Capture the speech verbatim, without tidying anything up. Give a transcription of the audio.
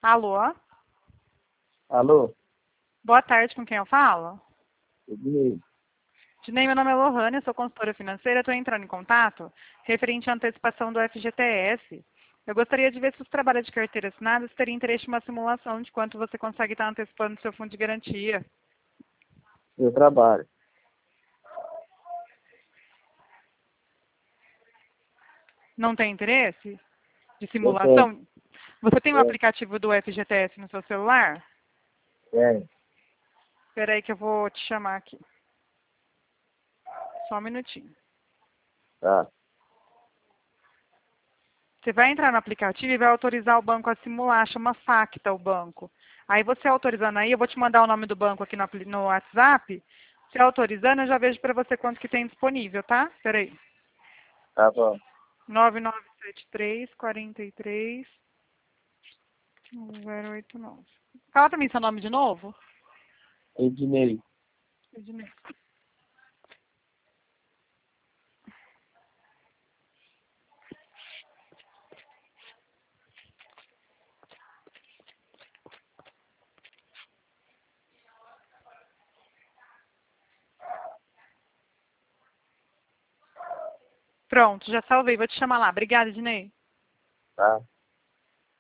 Alô? Alô? Boa tarde, com quem eu falo? Ednei. Dinei, meu nome é Lohane, eu sou consultora financeira, estou entrando em contato referente à antecipação do F G T S. Eu gostaria de ver se os trabalhos de carteira assinada teriam interesse em uma simulação de quanto você consegue estar antecipando seu fundo de garantia. Eu trabalho. Não tem interesse de Eu tenho. simulação? Você tem o É, aplicativo do F G T S no seu celular? tem. Espera aí que eu vou te chamar aqui. Só um minutinho. Tá. Você vai entrar no aplicativo e vai autorizar o banco a simular, chama Facta o banco. Aí você autorizando aí, eu vou te mandar o nome do banco aqui no, apli- no WhatsApp. Você autorizando, eu já vejo para você quanto que tem disponível, tá? Espera aí. Tá bom. nove nove sete três, quatro três, zero oito nove. Fala pra mim seu nome de novo. Ednei. Ednei. Pronto, já salvei. Vou te chamar lá. Obrigada, Ednei. Tá.